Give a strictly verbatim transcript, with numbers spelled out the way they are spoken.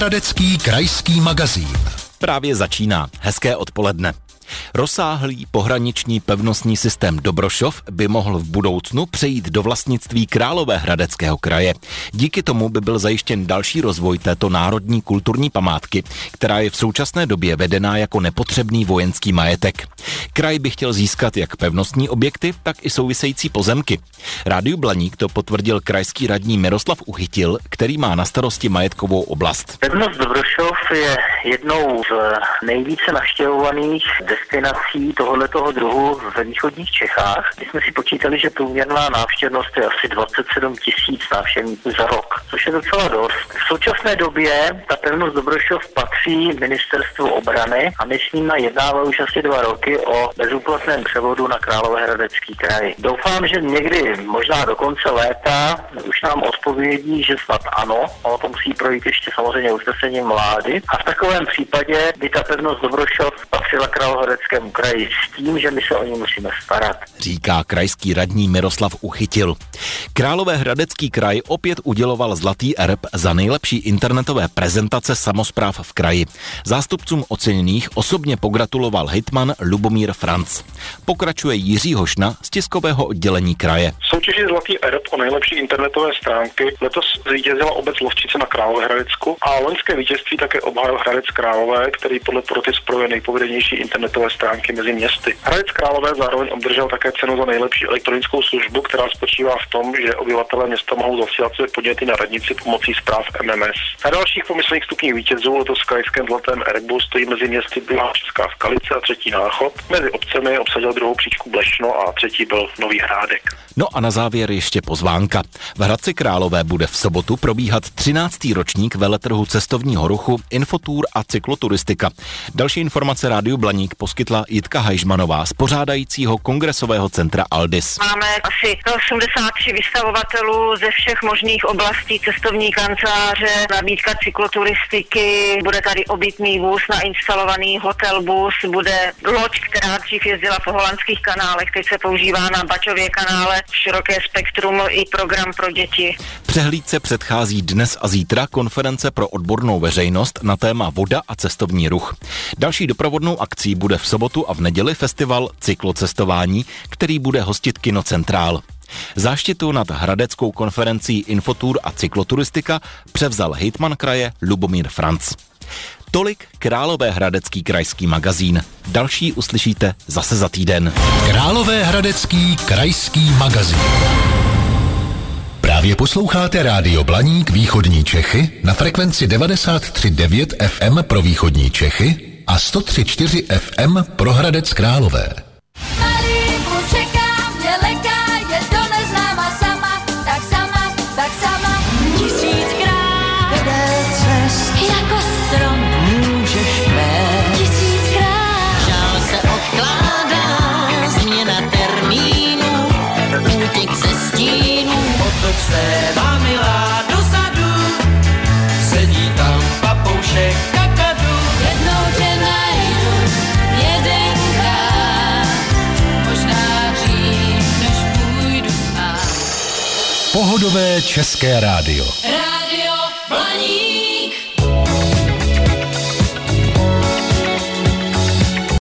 Královéhradecký krajský magazín. Právě začíná. Hezké odpoledne. Rozsáhlý pohraniční pevnostní systém Dobrošov by mohl v budoucnu přejít do vlastnictví Královéhradeckého kraje. Díky tomu by byl zajištěn další rozvoj této národní kulturní památky, která je v současné době vedená jako nepotřebný vojenský majetek. Kraj by chtěl získat jak pevnostní objekty, tak i související pozemky. Rádiu Blaník to potvrdil krajský radní Miroslav Uchytil, který má na starosti majetkovou oblast. Pevnost Dobrošov je jednou z nejvíce navštěvovaných destinací tohoto druhu ve východních Čechách. My jsme si počítali, že průměrná návštěvnost je asi dvacet sedm tisíc návštěvníků za rok, což je docela dost. V současné době ta pevnost Dobrošov patří Ministerstvu obrany a my s ním jednáme už asi dva roky o bezúplatném převodu na Královéhradecký kraj. Doufám, že někdy, možná do konce léta, už nám odpovědí, že snad ano, ale to musí projít ještě samozřejmě usnesením vlády. A v takovém případě by ta pevnost Dobrošov patřila Královéhradeckému kraji s tím, že my se o ní musíme starat. Říká krajský radní Miroslav Uchytil. Královéhradecký kraj opět uděloval zlatý erb za nejlepší internetové prezentace samospráv v kraji. Zástupcům oceněných osobně pogratuloval hejtman Lubomír Franc. Pokračuje Jiří Hošna z tiskového oddělení kraje. V soutěži Zlatý erb o nejlepší internetové stránky letos zvítězila obec Lovčice na Královéhradecku a loňské vítězství také obhájil Hradec Králové, který podle poroty spojuje nejpovedenější internetové stránky mezi městy. Hradec Králové zároveň obdržel také cenu za nejlepší elektronickou službu, která spočívá v tom, že obyvatelé města mohou zasílat své podněty na radnici pomocí zpráv M M S. Na dalších pomyslných stupních vítězů letos v krajském Zlatém erbu stojí mezi městy Druhá Česká Skalice a třetí Náchod. Mezi obcemi obsadil druhou příčku Blešno a třetí byl Nový Hrádek. No a na závěr ještě pozvánka. V Hradci Králové bude v sobotu probíhat třináctý ročník veletrhu cestovního ruchu, infotour a cykloturistika. Další informace Rádiu Blaník poskytla Jitka Hajžmanová z pořádajícího kongresového centra Aldis. Máme asi osmdesát tři vystavovatelů ze všech možných oblastí, cestovní kanceláře, nabídka cykloturistiky, bude tady obytný vůz nainstalovaný, hotel bus, bude loď, která dřív jezdila po holandských kanálech, teď se používá na Baťově kanále, široké spektrum i program pro děti. Přehlídce předchází dnes a zítra konference pro odbornou veřejnost na téma voda a cestovní ruch. Další doprovodnou akcí bude v sobotu a v neděli festival cyklocestování, který bude hostit Kinocentrál. Záštitu nad hradeckou konferencí Infotour a cykloturistika převzal hejtman kraje Lubomír Franc. Tolik Královéhradecký krajský magazín. Další uslyšíte zase za týden. Královéhradecký krajský magazín. Právě posloucháte Rádio Blaník východní Čechy na frekvenci devadesát tři celá devět F M pro východní Čechy a sto tři celá čtyři F M pro Hradec Králové. Má milá dozadu, sedí tam papoušek kakadu. Jednou tě najdu, jedenka, možná dřív, než půjdu spát. Pohodové české rádio. Rádio Blaník.